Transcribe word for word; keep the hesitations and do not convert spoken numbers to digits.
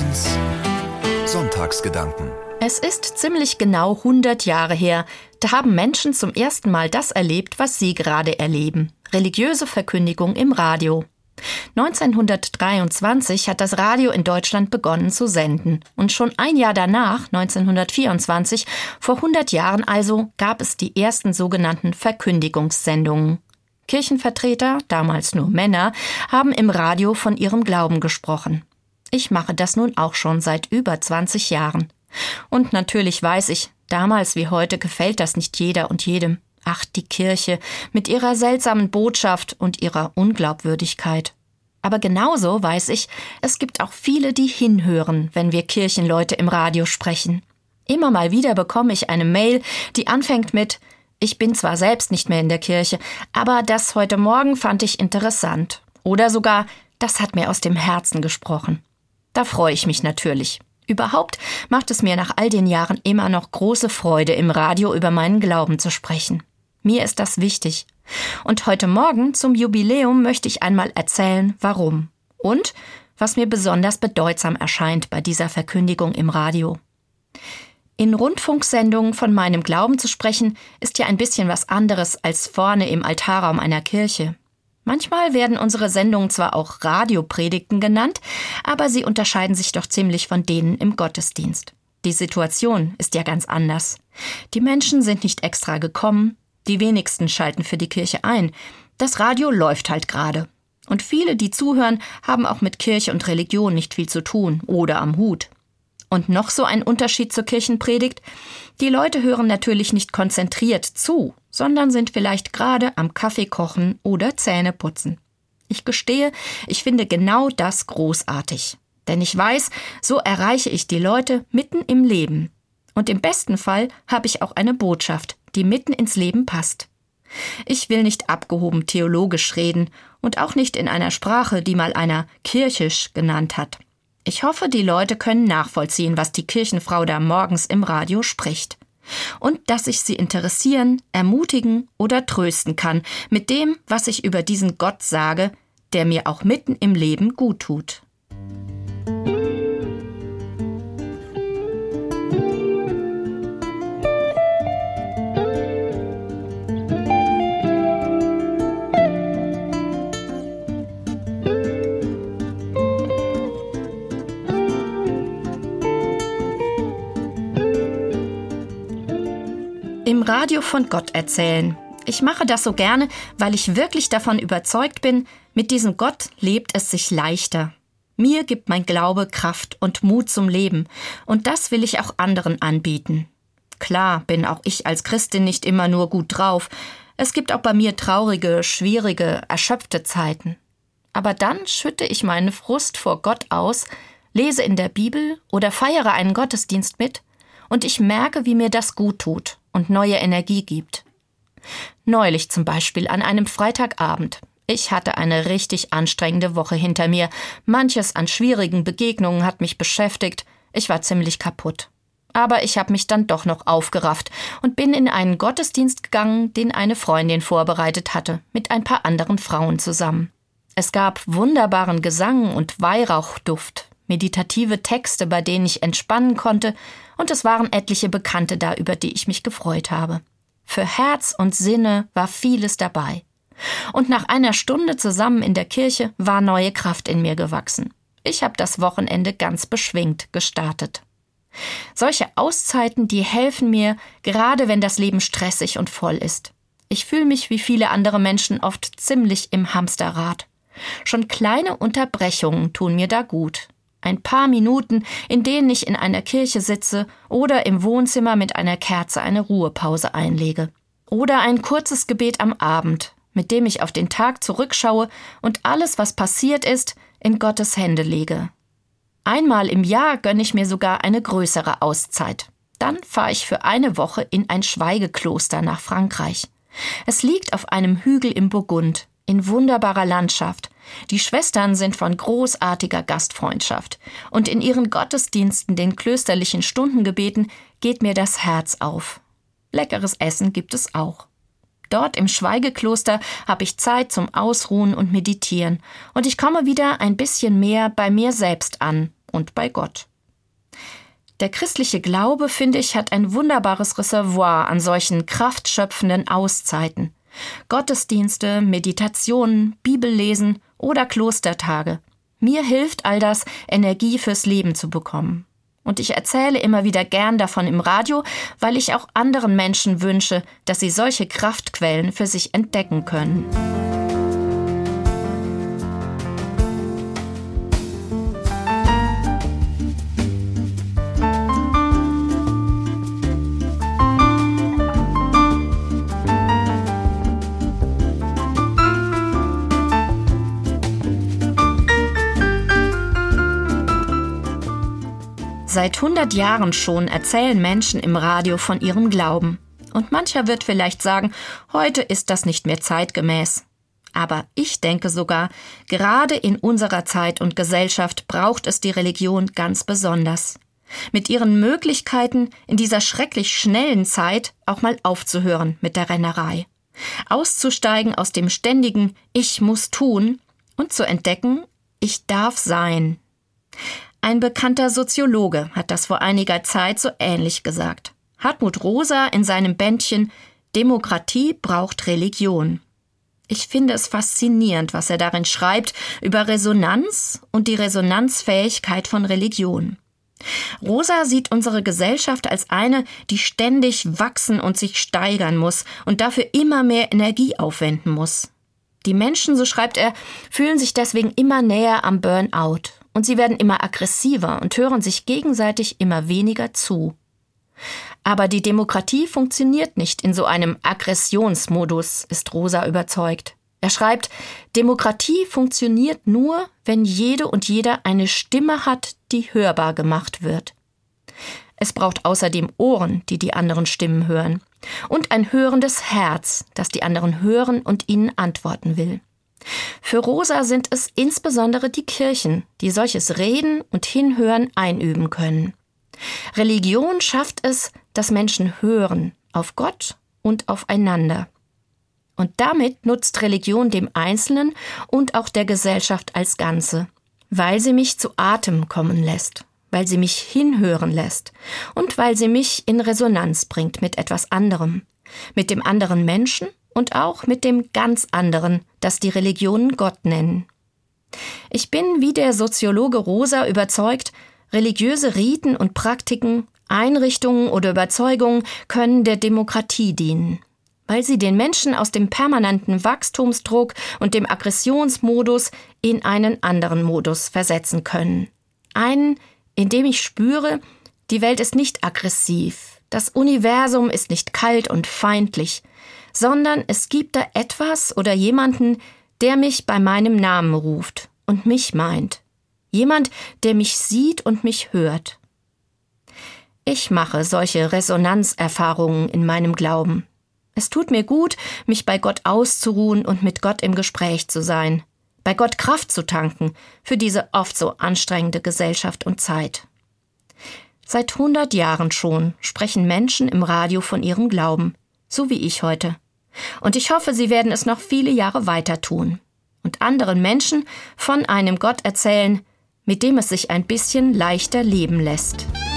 eins Sonntagsgedanken. Es ist ziemlich genau hundert Jahre her. Da haben Menschen zum ersten Mal das erlebt, was Sie gerade erleben. Religiöse Verkündigung im Radio. neunzehnhundertdreiundzwanzig hat das Radio in Deutschland begonnen zu senden. Und schon ein Jahr danach, neunzehnhundertvierundzwanzig, vor hundert Jahren also, gab es die ersten sogenannten Verkündigungssendungen. Kirchenvertreter, damals nur Männer, haben im Radio von ihrem Glauben gesprochen. Ich mache das nun auch schon seit über zwanzig Jahren. Und natürlich weiß ich, damals wie heute gefällt das nicht jeder und jedem. Ach, die Kirche mit ihrer seltsamen Botschaft und ihrer Unglaubwürdigkeit. Aber genauso weiß ich, es gibt auch viele, die hinhören, wenn wir Kirchenleute im Radio sprechen. Immer mal wieder bekomme ich eine Mail, die anfängt mit: Ich bin zwar selbst nicht mehr in der Kirche, aber das heute Morgen fand ich interessant. Oder sogar: Das hat mir aus dem Herzen gesprochen. Da freue ich mich natürlich. Überhaupt macht es mir nach all den Jahren immer noch große Freude, im Radio über meinen Glauben zu sprechen. Mir ist das wichtig. Und heute Morgen zum Jubiläum möchte ich einmal erzählen, warum. Und was mir besonders bedeutsam erscheint bei dieser Verkündigung im Radio. In Rundfunksendungen von meinem Glauben zu sprechen, ist ja ein bisschen was anderes als vorne im Altarraum einer Kirche. Manchmal werden unsere Sendungen zwar auch Radiopredigten genannt, aber sie unterscheiden sich doch ziemlich von denen im Gottesdienst. Die Situation ist ja ganz anders. Die Menschen sind nicht extra gekommen, die wenigsten schalten für die Kirche ein. Das Radio läuft halt gerade. Und viele, die zuhören, haben auch mit Kirche und Religion nicht viel zu tun oder am Hut. Und noch so ein Unterschied zur Kirchenpredigt: Die Leute hören natürlich nicht konzentriert zu, sondern sind vielleicht gerade am Kaffee kochen oder Zähne putzen. Ich gestehe, ich finde genau das großartig. Denn ich weiß, so erreiche ich die Leute mitten im Leben. Und im besten Fall habe ich auch eine Botschaft, die mitten ins Leben passt. Ich will nicht abgehoben theologisch reden und auch nicht in einer Sprache, die mal einer kirchisch genannt hat. Ich hoffe, die Leute können nachvollziehen, was die Kirchenfrau da morgens im Radio spricht. Und dass ich sie interessieren, ermutigen oder trösten kann mit dem, was ich über diesen Gott sage, der mir auch mitten im Leben gut tut. Im Radio von Gott erzählen. Ich mache das so gerne, weil ich wirklich davon überzeugt bin, mit diesem Gott lebt es sich leichter. Mir gibt mein Glaube Kraft und Mut zum Leben, und das will ich auch anderen anbieten. Klar bin auch ich als Christin nicht immer nur gut drauf. Es gibt auch bei mir traurige, schwierige, erschöpfte Zeiten. Aber dann schütte ich meinen Frust vor Gott aus, lese in der Bibel oder feiere einen Gottesdienst mit, und ich merke, wie mir das gut tut und neue Energie gibt. Neulich zum Beispiel an einem Freitagabend. Ich hatte eine richtig anstrengende Woche hinter mir. Manches an schwierigen Begegnungen hat mich beschäftigt. Ich war ziemlich kaputt. Aber ich habe mich dann doch noch aufgerafft und bin in einen Gottesdienst gegangen, den eine Freundin vorbereitet hatte, mit ein paar anderen Frauen zusammen. Es gab wunderbaren Gesang und Weihrauchduft, meditative Texte, bei denen ich entspannen konnte, und es waren etliche Bekannte da, über die ich mich gefreut habe. Für Herz und Sinne war vieles dabei. Und nach einer Stunde zusammen in der Kirche war neue Kraft in mir gewachsen. Ich habe das Wochenende ganz beschwingt gestartet. Solche Auszeiten, die helfen mir, gerade wenn das Leben stressig und voll ist. Ich fühle mich wie viele andere Menschen oft ziemlich im Hamsterrad. Schon kleine Unterbrechungen tun mir da gut. Ein paar Minuten, in denen ich in einer Kirche sitze oder im Wohnzimmer mit einer Kerze eine Ruhepause einlege. Oder ein kurzes Gebet am Abend, mit dem ich auf den Tag zurückschaue und alles, was passiert ist, in Gottes Hände lege. Einmal im Jahr gönne ich mir sogar eine größere Auszeit. Dann fahre ich für eine Woche in ein Schweigekloster nach Frankreich. Es liegt auf einem Hügel im Burgund, in wunderbarer Landschaft. Die Schwestern sind von großartiger Gastfreundschaft. Und in ihren Gottesdiensten, den klösterlichen Stundengebeten, geht mir das Herz auf. Leckeres Essen gibt es auch. Dort im Schweigekloster habe ich Zeit zum Ausruhen und Meditieren. Und ich komme wieder ein bisschen mehr bei mir selbst an und bei Gott. Der christliche Glaube, finde ich, hat ein wunderbares Reservoir an solchen kraftschöpfenden Auszeiten. Gottesdienste, Meditationen, Bibellesen oder Klostertage. Mir hilft all das, Energie fürs Leben zu bekommen. Und ich erzähle immer wieder gern davon im Radio, weil ich auch anderen Menschen wünsche, dass sie solche Kraftquellen für sich entdecken können. Seit hundert Jahren schon erzählen Menschen im Radio von ihrem Glauben. Und mancher wird vielleicht sagen, heute ist das nicht mehr zeitgemäß. Aber ich denke sogar, gerade in unserer Zeit und Gesellschaft braucht es die Religion ganz besonders. Mit ihren Möglichkeiten, in dieser schrecklich schnellen Zeit auch mal aufzuhören mit der Rennerei. Auszusteigen aus dem ständigen Ich muss tun und zu entdecken, ich darf sein. Ein bekannter Soziologe hat das vor einiger Zeit so ähnlich gesagt. Hartmut Rosa in seinem Bändchen Demokratie braucht Religion. Ich finde es faszinierend, was er darin schreibt über Resonanz und die Resonanzfähigkeit von Religion. Rosa sieht unsere Gesellschaft als eine, die ständig wachsen und sich steigern muss und dafür immer mehr Energie aufwenden muss. Die Menschen, so schreibt er, fühlen sich deswegen immer näher am Burnout. Und sie werden immer aggressiver und hören sich gegenseitig immer weniger zu. Aber die Demokratie funktioniert nicht in so einem Aggressionsmodus, ist Rosa überzeugt. Er schreibt, Demokratie funktioniert nur, wenn jede und jeder eine Stimme hat, die hörbar gemacht wird. Es braucht außerdem Ohren, die die anderen Stimmen hören. Und ein hörendes Herz, das die anderen hören und ihnen antworten will. Für Rosa sind es insbesondere die Kirchen, die solches Reden und Hinhören einüben können. Religion schafft es, dass Menschen hören auf Gott und aufeinander. Und damit nutzt Religion dem Einzelnen und auch der Gesellschaft als Ganze, weil sie mich zu Atem kommen lässt, weil sie mich hinhören lässt und weil sie mich in Resonanz bringt mit etwas anderem, mit dem anderen Menschen und auch mit dem ganz anderen, das die Religionen Gott nennen. Ich bin wie der Soziologe Rosa überzeugt, religiöse Riten und Praktiken, Einrichtungen oder Überzeugungen können der Demokratie dienen, weil sie den Menschen aus dem permanenten Wachstumsdruck und dem Aggressionsmodus in einen anderen Modus versetzen können. Einen, in dem ich spüre, die Welt ist nicht aggressiv, das Universum ist nicht kalt und feindlich, sondern es gibt da etwas oder jemanden, der mich bei meinem Namen ruft und mich meint. Jemand, der mich sieht und mich hört. Ich mache solche Resonanzerfahrungen in meinem Glauben. Es tut mir gut, mich bei Gott auszuruhen und mit Gott im Gespräch zu sein, bei Gott Kraft zu tanken für diese oft so anstrengende Gesellschaft und Zeit. Seit hundert Jahren schon sprechen Menschen im Radio von ihrem Glauben. So wie ich heute. Und ich hoffe, sie werden es noch viele Jahre weiter tun und anderen Menschen von einem Gott erzählen, mit dem es sich ein bisschen leichter leben lässt.